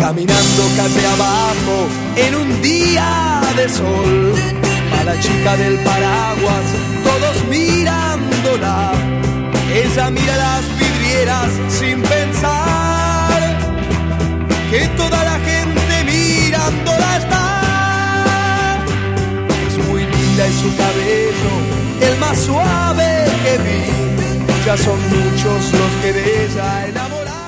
caminando calle abajo en un día de sol. A la chica del paraguas, todos mirándola. Ella mira las vidrieras sin pensar que toda la gente mirándola está. Es muy linda y su cabello, el más suave que vi. Ya son muchos los que de ella enamoran.